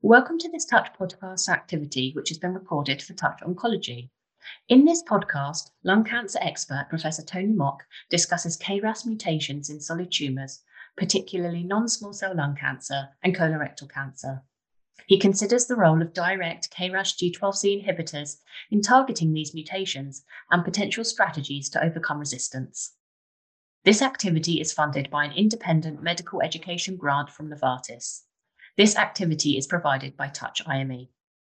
Welcome to this Touch podcast activity, which has been recorded for Touch Oncology. In this podcast, lung cancer expert Professor Tony Mok discusses KRAS mutations in solid tumours, particularly non-small cell lung cancer and colorectal cancer. He considers the role of direct KRAS G12C inhibitors in targeting these mutations and potential strategies to overcome resistance. This activity is funded by an independent medical education grant from Novartis. This activity is provided by Touch IME.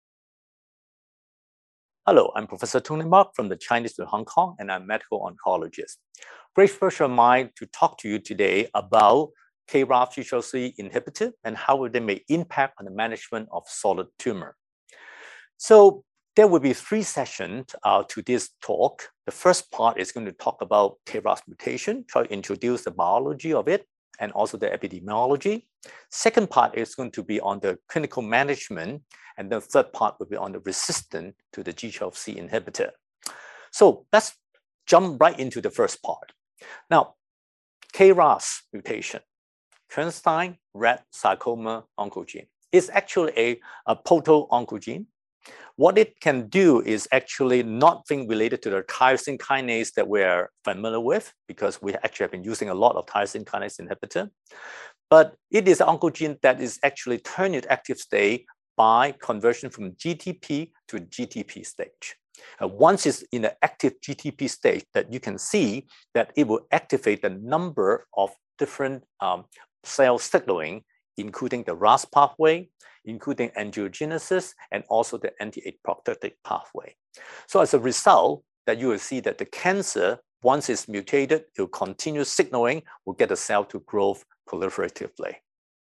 Hello, I'm Professor Tony Mok from the Chinese to Hong Kong, and I'm a medical oncologist. Great pleasure of mine to talk to you today about KRAS G12C inhibitor and how they may impact on the management of solid tumor. So there will be 3 sessions to this talk. The first part is going to talk about KRAS mutation, try to introduce the biology of it, and also the epidemiology. Second part is going to be on the clinical management, and the third part will be on the resistance to the G12C inhibitor. So let's jump right into the first part. Now, KRAS mutation, Kernstein rat sarcoma oncogene, is actually a proto-oncogene. What it can do is actually nothing related to the tyrosine kinase that we're familiar with, because we actually have been using a lot of tyrosine kinase inhibitor. But it is an oncogene that is actually turned into active state by conversion from GTP to GTP stage. Once it's in the active GTP stage, that you can see that it will activate the number of different cell signaling, including the RAS pathway, including angiogenesis, and also the anti-apoptotic pathway. So as a result, that you will see that the cancer, once it's mutated, it will continue signaling, will get the cell to grow proliferatively.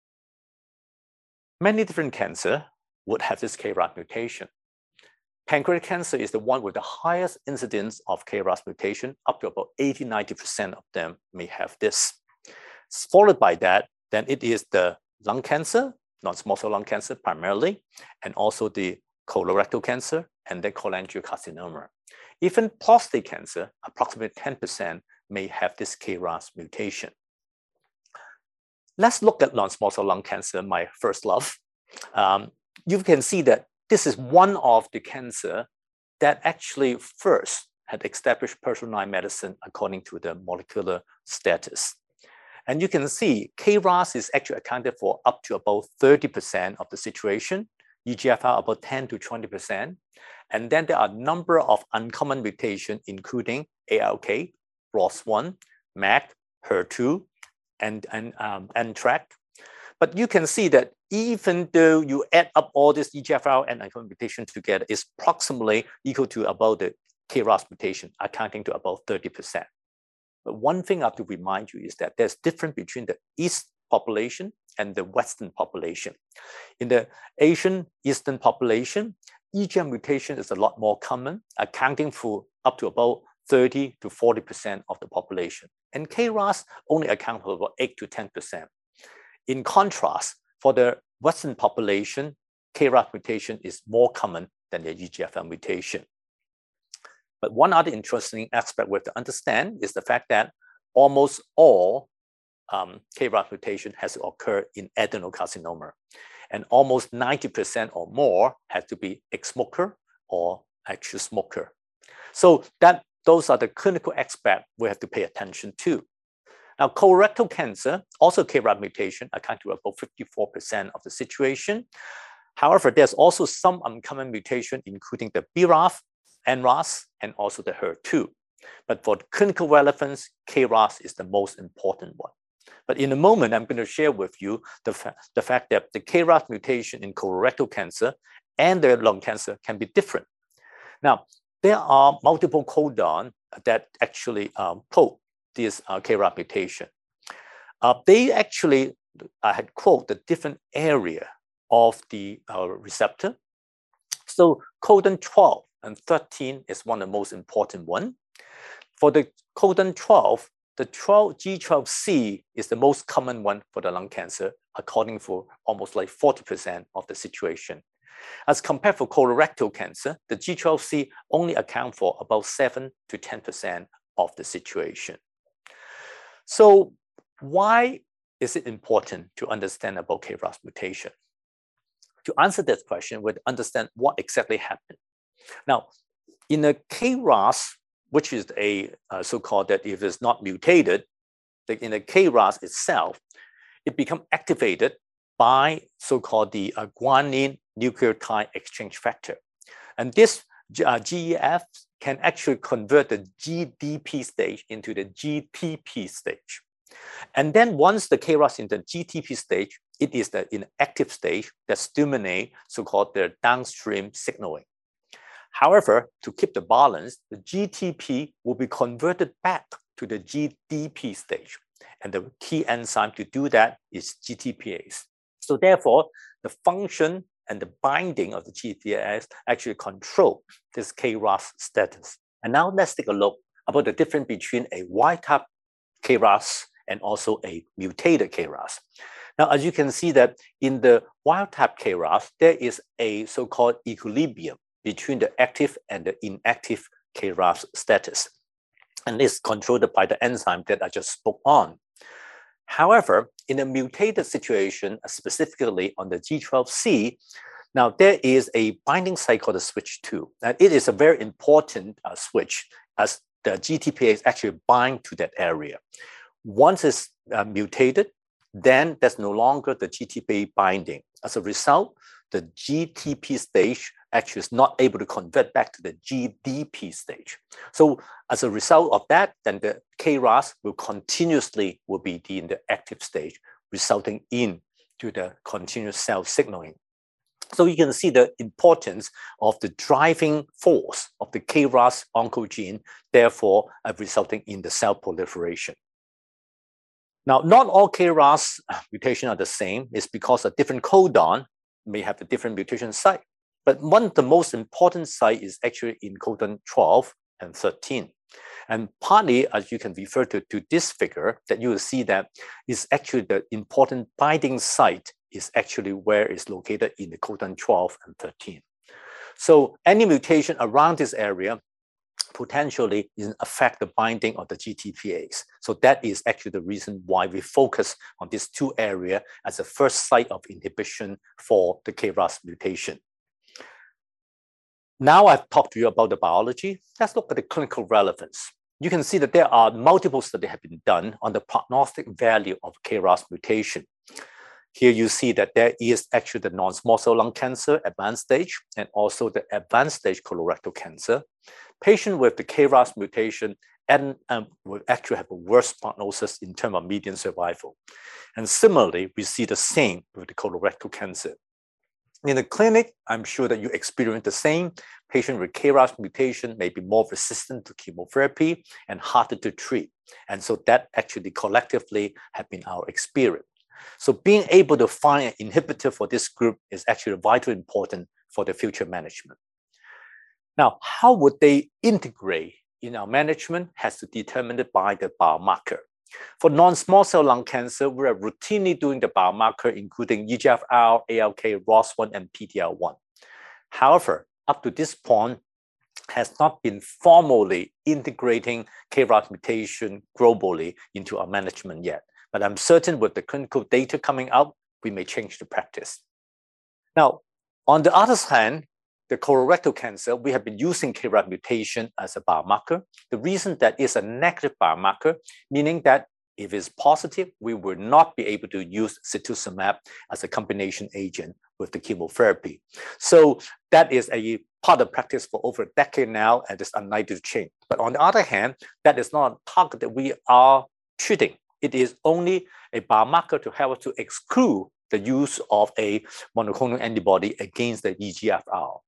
Many different cancers would have this KRAS mutation. Pancreatic cancer is the one with the highest incidence of KRAS mutation, up to about 80–90% of them may have this. Followed by that, then it is the lung cancer, non-small cell lung cancer primarily, and also the colorectal cancer, and then cholangiocarcinoma. Even prostate cancer, approximately 10% may have this KRAS mutation. Let's look at non-small cell lung cancer, my first love. You can see that this is one of the cancer that actually first had established personalized medicine according to the molecular status. And you can see KRAS is actually accounted for up to about 30% of the situation, EGFR about 10–20%. And then there are a number of uncommon mutations, including ALK, ROS1, MEK, HER2, and NTRK. But you can see that even though you add up all this EGFR and uncommon mutations together, it's approximately equal to about the KRAS mutation, accounting to about 30%. But one thing I have to remind you is that there's difference between the East population and the Western population. In the Asian Eastern population, EGFR mutation is a lot more common, accounting for up to about 30–40% of the population. And KRAS only accounts for about 8–10%. In contrast, for the Western population, KRAS mutation is more common than the EGFR mutation. But one other interesting aspect we have to understand is the fact that almost all KRAS mutation has to occur in adenocarcinoma. And almost 90% or more has to be ex-smoker or actual smoker. So those are the clinical aspects we have to pay attention to. Now, colorectal cancer, also KRAS mutation, accounts for about 54% of the situation. However, there's also some uncommon mutation, including the BRAF, NRAS, and also the HER2. But for the clinical relevance, KRAS is the most important one. But in a moment, I'm going to share with you the fact that the KRAS mutation in colorectal cancer and the lung cancer can be different. Now, there are multiple codons that actually code this KRAS mutation. They actually had quote the different area of the receptor. So codon 12 and 13 is one of the most important one. For the codon 12, the G12C is the most common one for the lung cancer, according for almost like 40% of the situation. As compared for colorectal cancer, the G12C only account for about 7–10% of the situation. So why is it important to understand about KRAS mutation? To answer this question, we understand what exactly happened. Now, in a KRAS, which is a so-called that if it's not mutated, like in the KRAS itself, it becomes activated by so-called the guanine nucleotide exchange factor. And this GEF can actually convert the GDP stage into the GTP stage. And then once the KRAS in the GTP stage, it is the inactive stage that stimulates so-called the downstream signaling. However, to keep the balance, the GTP will be converted back to the GDP stage. And the key enzyme to do that is GTPase. So therefore, the function and the binding of the GTPase actually control this KRAS status. And now let's take a look about the difference between a wild-type KRAS and also a mutated KRAS. Now, as you can see that in the wild-type KRAS, there is a so-called equilibrium between the active and the inactive KRAS status. And it's controlled by the enzyme that I just spoke on. However, in a mutated situation, specifically on the G12C, now there is a binding site called the switch 2. And it is a very important switch as the GTPase actually bind to that area. Once it's mutated, then there's no longer the GTP binding. As a result, the GTP stage actually is not able to convert back to the GDP stage. So as a result of that, then the KRAS will continuously be in the active stage, resulting in to the continuous cell signaling. So you can see the importance of the driving force of the KRAS oncogene, therefore resulting in the cell proliferation. Now, not all KRAS mutations are the same. It's because a different codon may have a different mutation site. But one of the most important sites is actually in codon 12 and 13. And partly, as you can refer to this figure, that you will see that is actually the important binding site is actually where it's located in the codon 12 and 13. So any mutation around this area potentially affect the binding of the GTPase. So that is actually the reason why we focus on these two areas as the first site of inhibition for the KRAS mutation. Now I've talked to you about the biology. Let's look at the clinical relevance. You can see that there are multiple studies have been done on the prognostic value of KRAS mutation. Here you see that there is actually the non-small cell lung cancer advanced stage and also the advanced stage colorectal cancer. Patients with the KRAS mutation will actually have a worse prognosis in terms of median survival. And similarly, we see the same with the colorectal cancer. In the clinic, I'm sure that you experience the same. Patients with KRAS mutation may be more resistant to chemotherapy and harder to treat. And so that actually collectively have been our experience. So being able to find an inhibitor for this group is actually vitally important for the future management. Now, how would they integrate in our management has to be determined by the biomarker. For non-small cell lung cancer, we are routinely doing the biomarker, including EGFR, ALK, ROS1, and PD-L1. However, up to this point, has not been formally integrating KRAS mutation globally into our management yet. But I'm certain with the clinical data coming out, we may change the practice. Now, on the other hand, the colorectal cancer, we have been using KRAS mutation as a biomarker. The reason that it's a negative biomarker, meaning that if it's positive, we will not be able to use cetuximab as a combination agent with the chemotherapy. So that is a part of practice for over a decade now, and it's unlikely to change. But on the other hand, that is not a target that we are treating. It is only a biomarker to help us to exclude the use of a monoclonal antibody against the EGFR.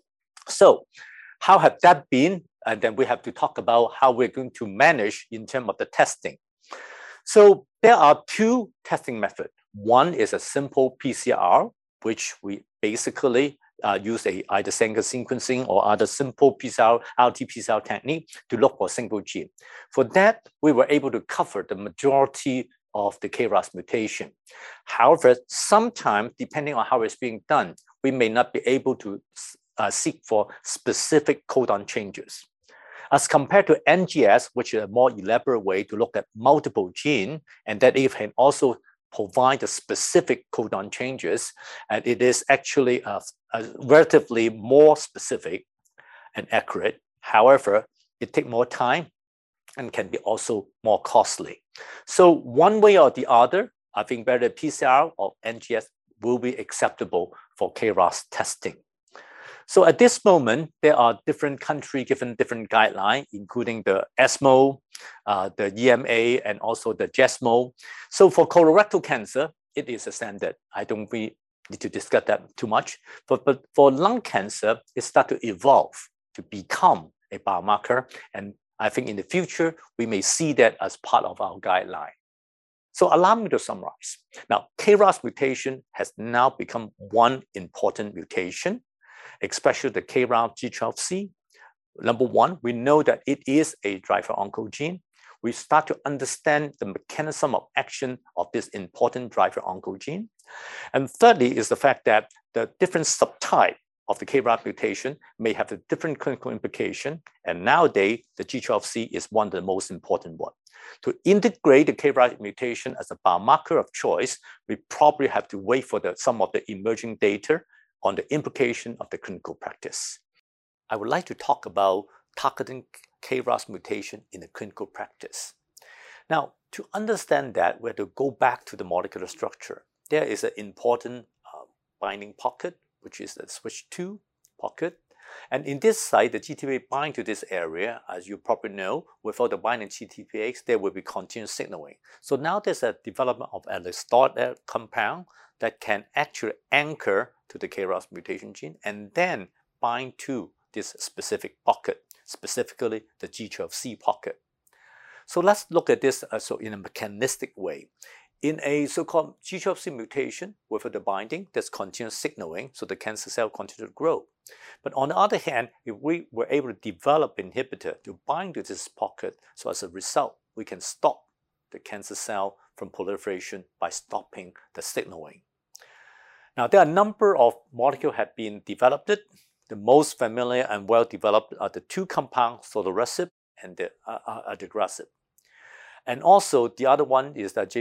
So how have that been? And then we have to talk about how we're going to manage in terms of the testing. So there are two testing methods. One is a simple PCR, which we basically use either Sanger sequencing or other simple PCR, RT-PCR technique to look for a single gene. For that, we were able to cover the majority of the KRAS mutation. However, sometimes, depending on how it's being done, we may not be able to seek for specific codon changes. As compared to NGS, which is a more elaborate way to look at multiple genes, and that it can also provide the specific codon changes, and it is actually relatively more specific and accurate. However, it takes more time and can be also more costly. So one way or the other, I think whether PCR or NGS will be acceptable for KRAS testing. So at this moment, there are different countries given different guidelines, including the ESMO, the EMA, and also the JESMO. So for colorectal cancer, it is a standard. I don't need to discuss that too much. But for lung cancer, it starts to evolve to become a biomarker. And I think in the future, we may see that as part of our guideline. So allow me to summarize. Now, KRAS mutation has now become one important mutation, especially the KRAS G12C. Number one, we know that it is a driver oncogene. We start to understand the mechanism of action of this important driver oncogene. And thirdly is the fact that the different subtype of the KRAS mutation may have a different clinical implication. And nowadays, the G12C is one of the most important ones. To integrate the KRAS mutation as a biomarker of choice, we probably have to wait for some of the emerging data on the implication of the clinical practice. I would like to talk about targeting KRAS mutation in the clinical practice. Now, to understand that, we have to go back to the molecular structure. There is an important binding pocket, which is the switch II pocket. And in this site, the GTPase binds to this area. As you probably know, without the binding GTPase, there will be continuous signaling. So now there's a development of a restored compound that can actually anchor to the KRAS mutation gene and then bind to this specific pocket, specifically the G12C pocket. So let's look at this in a mechanistic way. In a so-called G12C mutation, without the binding, there's continuous signaling, so the cancer cell continues to grow. But on the other hand, if we were able to develop an inhibitor to bind to this pocket, so as a result, we can stop the cancer cell from proliferation by stopping the signaling. Now, there are a number of molecules have been developed. The most familiar and well-developed are the two compounds, sotorasib and the adagrasib. And also, the other one is the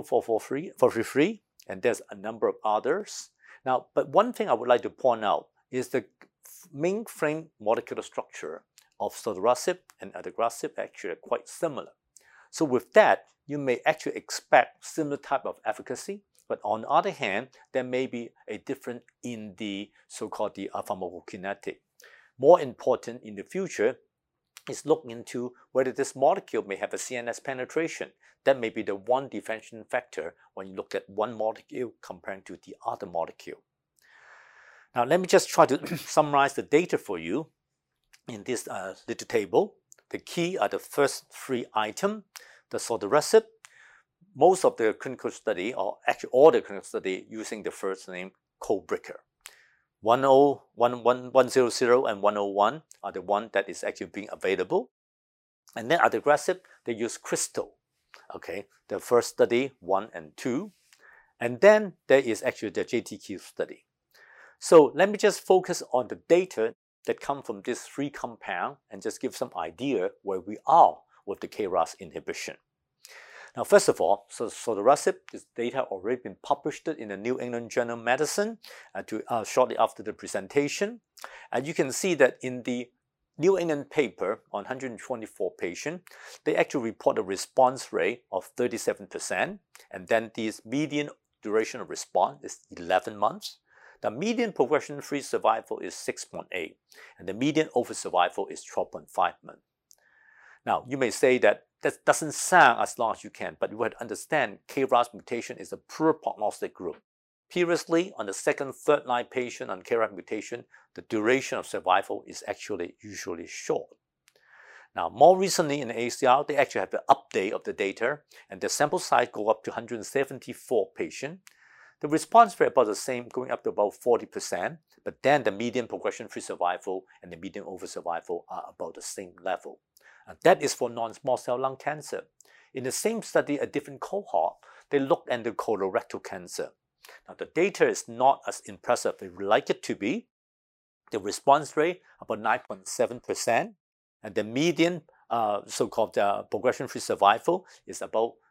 JTQ443, and there's a number of others. Now, but one thing I would like to point out is the mainframe molecular structure of sotorasib and adagrasib actually are quite similar. So with that, you may actually expect similar type of efficacy, but on the other hand, there may be a difference in the so-called pharmacokinetic. More important in the future is looking into whether this molecule may have a CNS penetration. That may be the one differentiating factor when you look at one molecule compared to the other molecule. Now, let me just try to summarize the data for you in this little table. The key are the first three items. The sotorasib, most of the clinical study, or actually all the clinical study, using the first name codebreaker. 100 and 101 are the one that is actually being available. And then adagrasib, they use Crystal, okay, the first study, 1 and 2. And then there is actually the JTQ study. So let me just focus on the data that come from these three compounds and just give some idea where we are with the KRAS inhibition. Now, first of all, sotorasib, this data already been published in the New England Journal of Medicine shortly after the presentation. And you can see that in the New England paper on 124 patients, they actually report a response rate of 37%. And then this median duration of response is 11 months. The median progression-free survival is 6.8, and the median overall survival is 12.5 months. Now, you may say that doesn't sound as long as you can, but you have to understand KRAS mutation is a poor prognostic group. Previously, on the second, third line patient on KRAS mutation, the duration of survival is actually usually short. Now, more recently in the ACR, they actually have the update of the data, and the sample size go up to 174 patients. The response rate about the same, going up to about 40%, but then the median progression-free survival and the median overall survival are about the same level. And that is for non-small cell lung cancer. In the same study, a different cohort, they looked at the colorectal cancer. Now, the data is not as impressive as we would like it to be. The response rate, about 9.7%, and the median so-called progression-free survival is about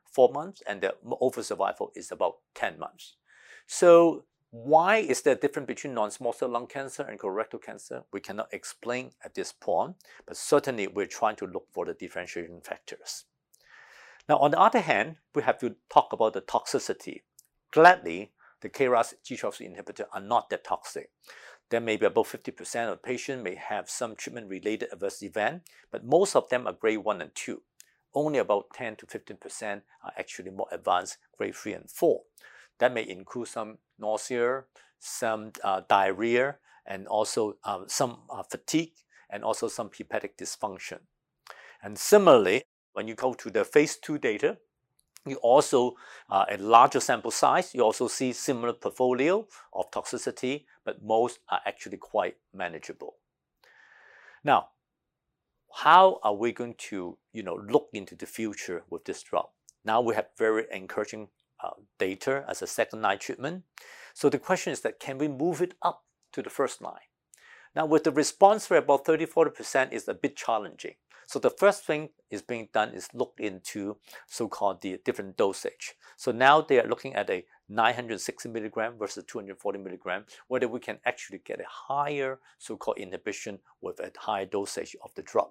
4 months, and the overall survival is about 10 months. So why is there a difference between non-small cell lung cancer and colorectal cancer? We cannot explain at this point, but certainly we're trying to look for the differentiating factors. Now, on the other hand, we have to talk about the toxicity. Gladly, the KRAS G12C inhibitor are not that toxic. There may be about 50% of patients may have some treatment-related adverse event, but most of them are grade 1 and 2. Only about 10 to 15% are actually more advanced, grade 3 and 4. That may include some nausea, some diarrhea, and also some fatigue, and also some hepatic dysfunction. And similarly, when you go to the phase 2 data, you also, a larger sample size, you also see similar portfolio of toxicity, but most are actually quite manageable. Now, how are we going to, look into the future with this drug? Now we have very encouraging data as a second-line treatment. So the question is that can we move it up to the first line? Now with the response rate about 30–40% is a bit challenging. So the first thing is being done is look into so-called the different dosage. So now they are looking at a 960 milligram versus 240 milligram, whether we can actually get a higher so-called inhibition with a higher dosage of the drug.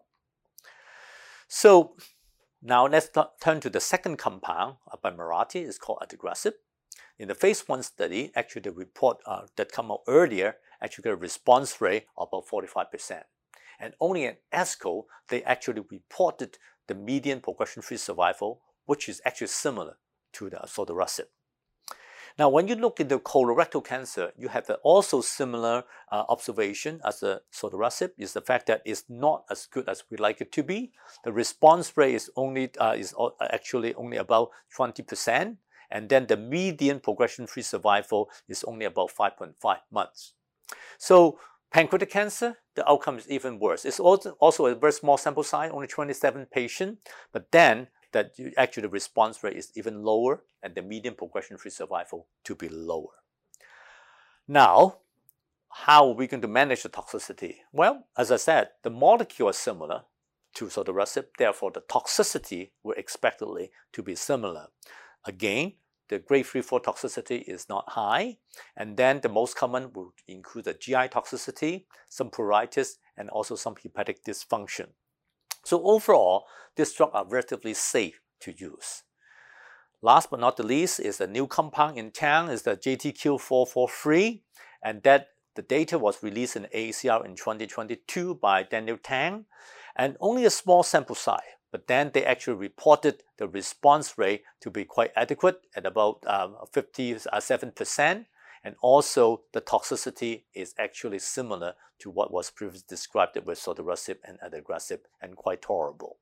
So now let's turn to the second compound by Mirati. It's called adagrasib. In the phase 1 study, actually the report that came out earlier actually got a response rate of about 45%. And only in ASCO, they actually reported the median progression-free survival, which is actually similar to the sotorasib. Now, when you look at the colorectal cancer, you have also similar observation as the sotorasib, is the fact that it's not as good as we like it to be. The response rate is actually only about 20%, and then the median progression-free survival is only about 5.5 months. So pancreatic cancer, the outcome is even worse. It's also a very small sample size, only 27 patients, but then actually the response rate is even lower and the median progression-free survival to be lower. Now, how are we going to manage the toxicity? Well, as I said, the molecule is similar to sotorasib, therefore the toxicity will expectedly to be similar. Again, the grade 3–4 toxicity is not high, and then the most common will include the GI toxicity, some pruritus, and also some hepatic dysfunction. So overall, these drugs are relatively safe to use. Last but not the least is a new compound in town, is the JTQ443, and that the data was released in AACR in 2022 by Daniel Tang, and only a small sample size. But then they actually reported the response rate to be quite adequate at about 57%. And also the toxicity is actually similar to what was previously described with sotorasib and adagrasib and quite tolerable.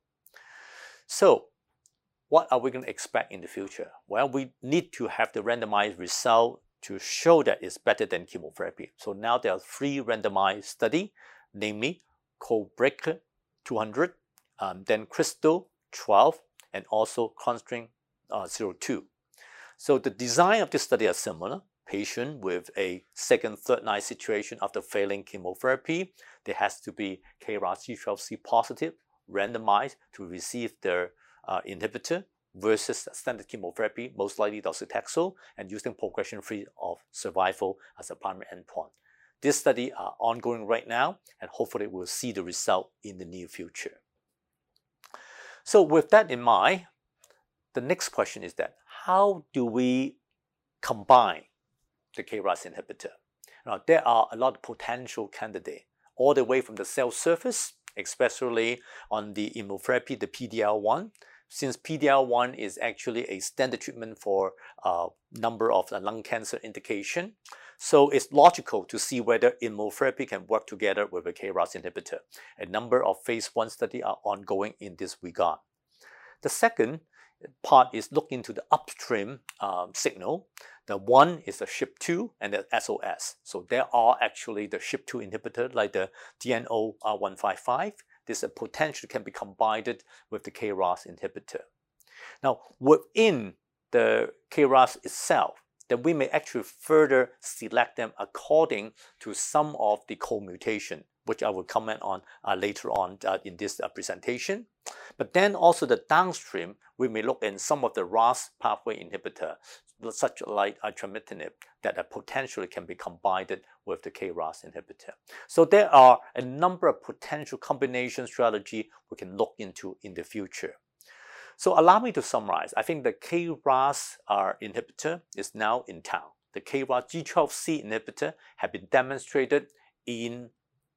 So what are we going to expect in the future? Well, we need to have the randomized result to show that it's better than chemotherapy. So now there are 3 randomized studies, namely CodeBreaker 200, then Crystal 12, and also Constraint 02. So the design of this study is similar. Patient with a second, third line situation after failing chemotherapy, there has to be KRAS G12C positive, randomized to receive their inhibitor versus standard chemotherapy, most likely docetaxel, and using progression-free of survival as a primary endpoint. This study are ongoing right now, and hopefully we'll see the result in the near future. So with that in mind, the next question is that how do we combine the KRAS inhibitor? Now, there are a lot of potential candidates, all the way from the cell surface, especially on the immunotherapy, the PD-L1. Since PD-L1 is actually a standard treatment for a number of lung cancer indication, so it's logical to see whether immunotherapy can work together with a KRAS inhibitor. A number of phase 1 studies are ongoing in this regard. The second part is look into the upstream signal. The one is the SHP2 and the SOS. So there are actually the SHP2 inhibitor like the DNO155. This potentially can be combined with the KRAS inhibitor. Now, within the KRAS itself, then we may actually further select them according to some of the co-mutation which I will comment on later on in this presentation. But then also the downstream, we may look in some of the RAS pathway inhibitor, such like trametinib, that potentially can be combined with the KRAS inhibitor. So there are a number of potential combination strategy we can look into in the future. So allow me to summarize. I think the KRAS inhibitor is now in town. The KRAS G12C inhibitor have been demonstrated in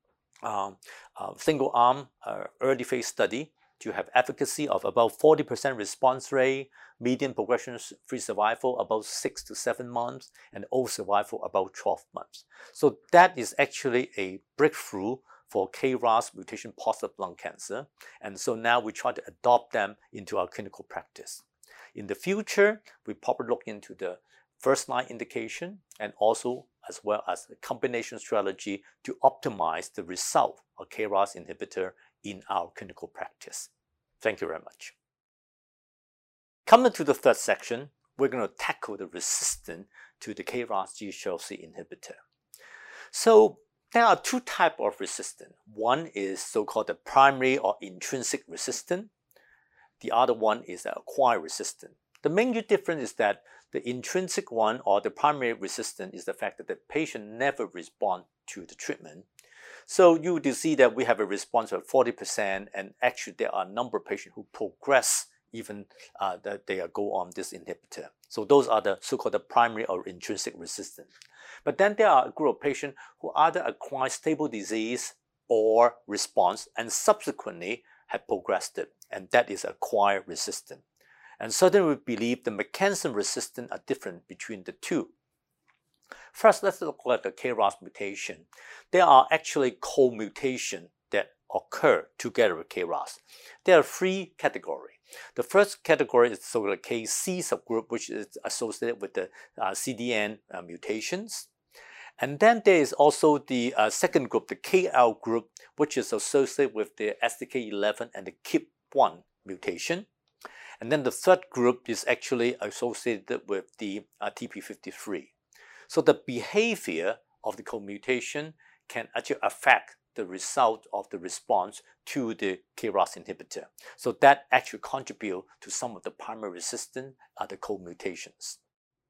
single-arm early phase study to have efficacy of about 40% response rate, median progression-free survival about 6 to 7 months, and overall survival about 12 months. So that is actually a breakthrough for KRAS mutation positive lung cancer. And so now we try to adopt them into our clinical practice. In the future, we probably look into the first-line indication and also as well as a combination strategy to optimize the result of KRAS inhibitor in our clinical practice. Thank you very much. Coming to the third section, we're going to tackle the resistance to the KRAS G12C inhibitor. So there are two types of resistance. One is so-called the primary or intrinsic resistance. The other one is the acquired resistance. The main difference is that the intrinsic one or the primary resistance is the fact that the patient never responds to the treatment. So you would see that we have a response of 40%, and actually there are a number of patients who progress even that they go on this inhibitor. So those are the so-called the primary or intrinsic resistance. But then there are a group of patients who either acquire stable disease or response and subsequently have progressed it, and that is acquired resistance. And certainly we believe the mechanism resistance are different between the two. First, let's look at the KRAS mutation. There are actually co-mutations that occur together with KRAS. There are three categories. The first category is the KC subgroup, which is associated with the CDN mutations. And then there is also the second group, the KL group, which is associated with the STK11 and the KEAP1 mutation. And then the third group is actually associated with the TP53. So the behavior of the co-mutation can actually affect the result of the response to the KRAS inhibitor. So that actually contributes to some of the primary resistance are the co-mutations.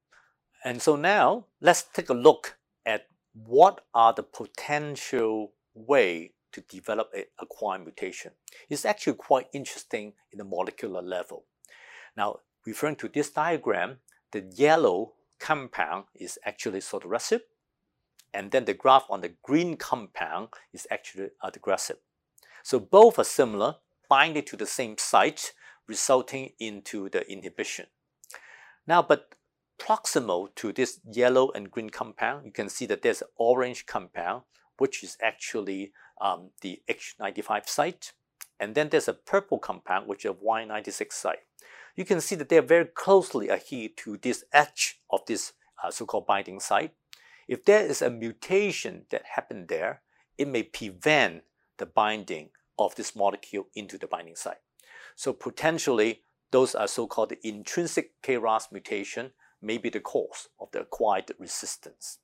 And so now let's take a look at what are the potential way to develop an acquired mutation. It's actually quite interesting in the molecular level. Now, referring to this diagram, the yellow compound is actually sotorasib, and then the graph on the green compound is actually adagrasib. So both are similar, binding to the same site, resulting into the inhibition. Now, but proximal to this yellow and green compound, you can see that there's an orange compound, which is actually the H95 site, and then there's a purple compound, which is a Y96 site. You can see that they are very closely adhered to this edge of this so-called binding site. If there is a mutation that happened there, it may prevent the binding of this molecule into the binding site. So potentially, those are so-called the intrinsic KRAS mutation may be the cause of the acquired resistance.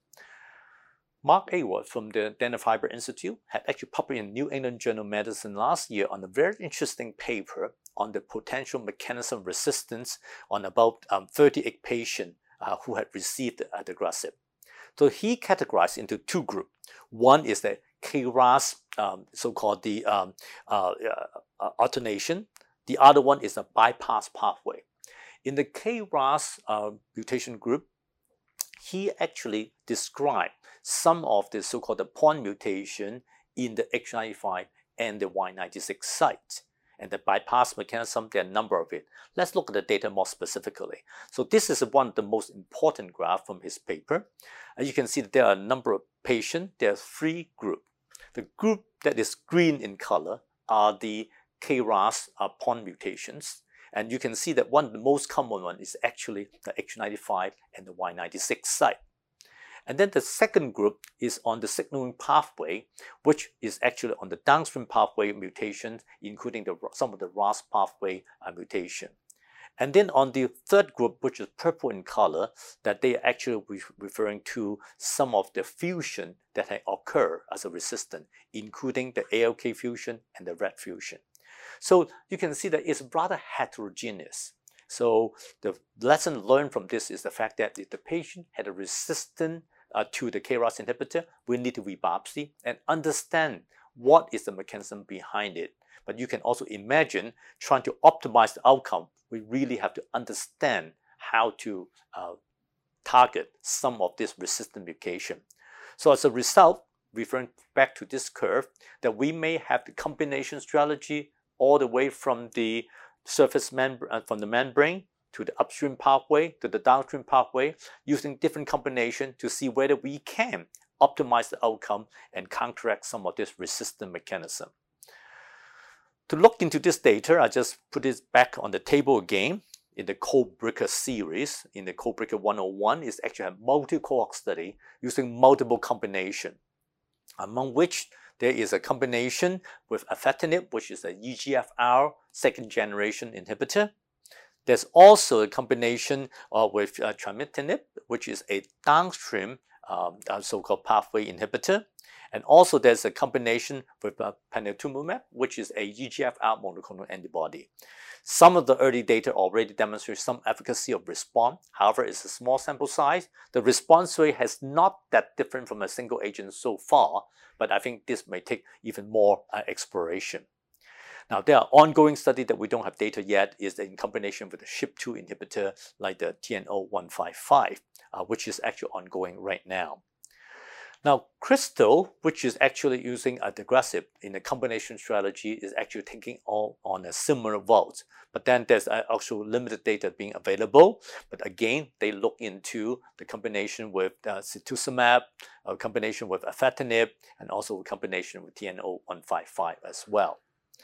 Mark Awood from the Dana-Farber Institute had actually published in New England Journal of Medicine last year on a very interesting paper on the potential mechanism of resistance on about 38 patients who had received adagrasib. So he categorized into two groups. One is the KRAS, so-called the alternation. The other one is a bypass pathway. In the KRAS mutation group, he actually described some of the so-called the point mutation in the H95 and the Y96 site. And the bypass mechanism, there are a number of it. Let's look at the data more specifically. So this is one of the most important graphs from his paper. As you can see that there are a number of patients. There are three groups. The group that is green in color are the KRAS point mutations. And you can see that one of the most common one is actually the H95 and the Y96 site. And then the second group is on the signaling pathway, which is actually on the downstream pathway mutations, including some of the RAS pathway mutation. And then on the third group, which is purple in color, that they are actually referring to some of the fusion that occur as a resistant, including the ALK fusion and the RET fusion. So you can see that it's rather heterogeneous. So the lesson learned from this is the fact that if the patient had a resistance to the KRAS inhibitor, we need to biopsy and understand what is the mechanism behind it. But you can also imagine trying to optimize the outcome. We really have to understand how to target some of this resistant mutation. So as a result, referring back to this curve, that we may have the combination strategy all the way from the surface membrane, from the membrane to the upstream pathway to the downstream pathway, using different combinations to see whether we can optimize the outcome and counteract some of this resistant mechanism. To look into this data, I just put it back on the table again. In the Codebreaker series, in the Codebreaker 101, is actually a multi-cohort study using multiple combinations, among which there is a combination with afatinib, which is a EGFR second generation inhibitor. There's also a combination with trametinib, which is a downstream so-called pathway inhibitor. And also there's a combination with panitumumab, which is a EGFR monoclonal antibody. Some of the early data already demonstrate some efficacy of response. However, it's a small sample size. The response rate has not that different from a single agent so far, but I think this may take even more exploration. Now, there are ongoing studies that we don't have data yet, is in combination with the SHP2 inhibitor like the TNO155, which is actually ongoing right now. Now, Crystal, which is actually using adagrasib in a combination strategy, is actually taking on a similar vote. But then there's also limited data being available. But again, they look into the combination with cetuximab, a combination with afatinib, and also a combination with TNO155 as well.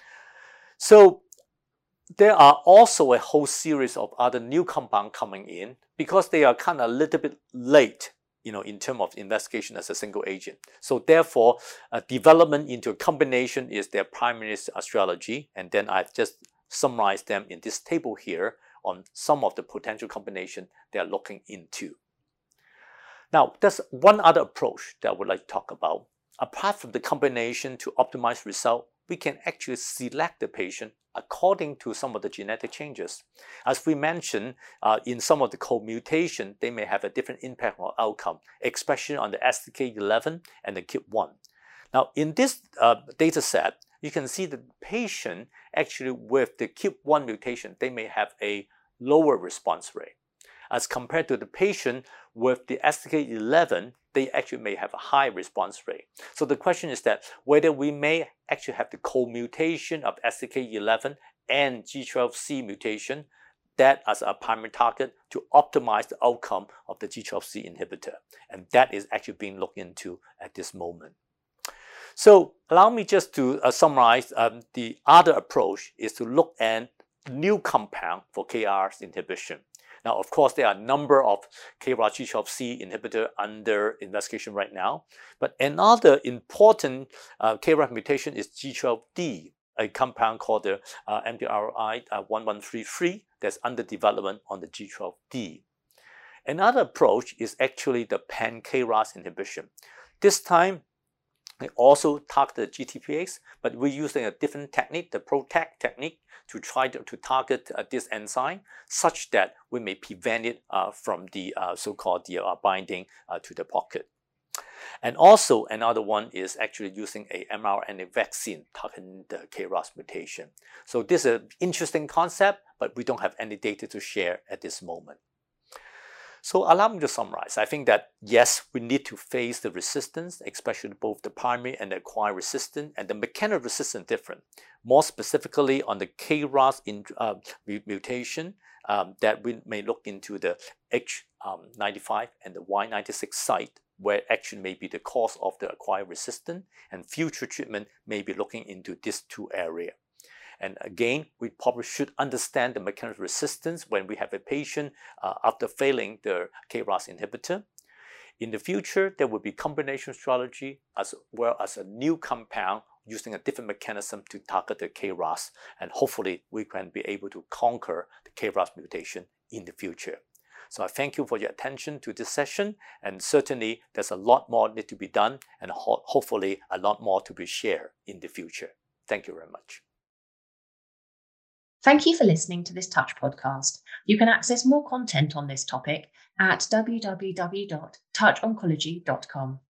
So there are also a whole series of other new compounds coming in because they are kind of a little bit late, in terms of investigation as a single agent. So therefore, development into a combination is their primary strategy. And then I've just summarized them in this table here on some of the potential combination they are looking into. Now, there's one other approach that I would like to talk about. Apart from the combination to optimize result, we can actually select the patient according to some of the genetic changes. As we mentioned, in some of the co-mutation, they may have a different impact on outcome, especially on the STK11 and the KIP1. Now, in this data set, you can see the patient actually with the KIP1 mutation, they may have a lower response rate. As compared to the patient with the STK11, they actually may have a high response rate. So the question is that whether we may actually have the co-mutation of STK11 and G12C mutation that as a primary target to optimize the outcome of the G12C inhibitor. And that is actually being looked into at this moment. So allow me just to summarize the other approach is to look at new compound for KRAS inhibition. Now, of course, there are a number of KRAS G12C inhibitor under investigation right now, but another important KRAS mutation is G12D, a compound called the MDRI1133 that's under development on the G12D. Another approach is actually the pan-KRAS inhibition. This time, we also target the GTPase, but we're using a different technique, the PROTAC technique, to try to target this enzyme such that we may prevent it from the so-called binding to the pocket. And also another one is actually using a mRNA vaccine targeting the KRAS mutation. So this is an interesting concept, but we don't have any data to share at this moment. So allow me to summarize. I think that yes, we need to face the resistance, especially both the primary and the acquired resistance, and the mechanism resistance different. More specifically on the KRAS mutation that we may look into the H95 and the Y96 site, where actually may be the cause of the acquired resistance, and future treatment may be looking into these two areas. And again, we probably should understand the mechanism of resistance when we have a patient after failing the KRAS inhibitor. In the future, there will be combination strategy as well as a new compound using a different mechanism to target the KRAS, and hopefully we can be able to conquer the KRAS mutation in the future. So I thank you for your attention to this session, and certainly there's a lot more need to be done, and hopefully a lot more to be shared in the future. Thank you very much. Thank you for listening to this Touch podcast. You can access more content on this topic at www.touchoncology.com.